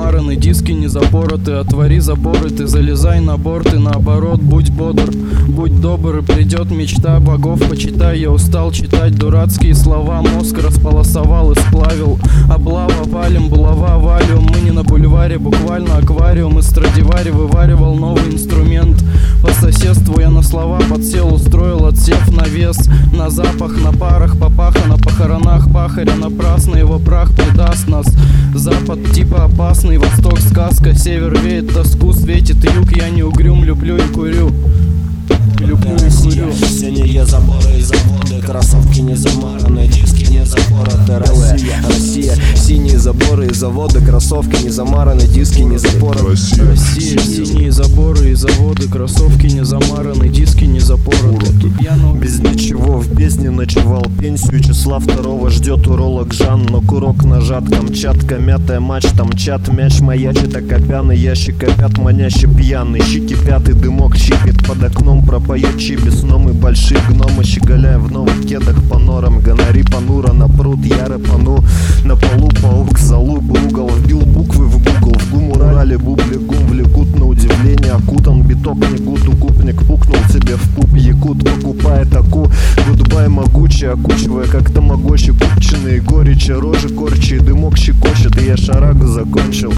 замараны, диски не запороты. Отвори заборы, ты залезай на борт и наоборот, будь бодр, будь добр, и придет мечта богов, почитай. Я устал читать дурацкие слова, мозг располосовал и сплавил. Облава, валим, булава, валиум. Мы не на бульваре, буквально аквариум. Из Страдивари вываривал новый инструмент. По соседству я на слова подсел, устроил отсев на вес. На запах, на парах, папаха на похоронах пахаря. Напрасно его прах предаст нас. Запад типа опасный, восток сказка. Север веет тоску, светит юг. Я не угрюм, люблю и курю. Люблю и курю. Синие заборы и заводы, кроссовки не замараны, диски не запороты. Россия, синие заборы и заводы, кроссовки не замараны, диски не запороты. Россия, синие заборы и заводы, кроссовки не замараны, диски не запороты. Без ничего в бездне ночевал, пенсию числа 2 ждет уролог Жан. Но курок нажат, Камчатка, мятая мачта, мчат, мяч маячит, окопяный ящик опят, манящий пьяный. Щи кипят и дымок щипит под окном, пропоет чиби сном. И большие гномы, щеголяя в новых кедах по норам. Гонори понуро на пруд, я рэпану на полу, паук залуп угол. Вбил буквы в Google, в гумурале бубли гум влекут на удивление. Окутан биток, не гуд, укупник пукнул тебе в пуп. Якут покупает аку, гудбай могучий, окучивая как тамагочи купченые горечи. Рожи корчи и дымок щекочет, и я шарагу закончил.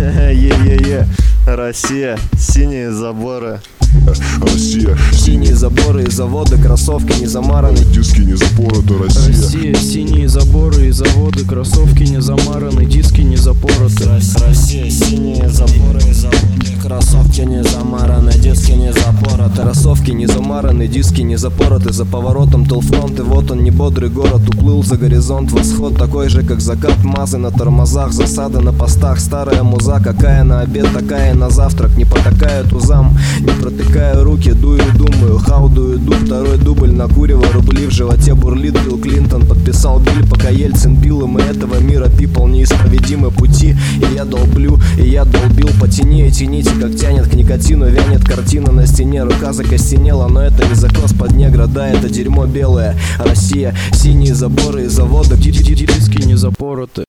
Е-е-е, Россия, синие заборы. Россия, Синие заборы и заводы, кроссовки не замараны, диски не запороты. Россия, синие заборы и заводы, кроссовки не замараны, диски не запороты. Россия, синие заборы и заводы, кроссовки не замараны, диски не запороты. Кроссовки не замараны, диски не запороты. За поворотом Телфронт, и вот он, небодрый город, уплыл за горизонт. Восход такой же, как закат, мазы на тормозах, засады на постах. Старая муза, какая на обед, такая на завтрак. Не потакая тузам, не протыкая руки, дую, думаю, хаудую, иду. Второй дубль накуриваю, рубли в животе бурлит. Билл Клинтон подписал биль, пока Ельцин бил. И мы этого мира, people, неисповедимы пути. И я долблю, и я долбил по тени. И тяните, как тянет к никотину, вянет картина на стене. Рука закостенела, но это не закос под негра, да, это дерьмо белое. Россия, синие заборы и заводы, диски не запороты.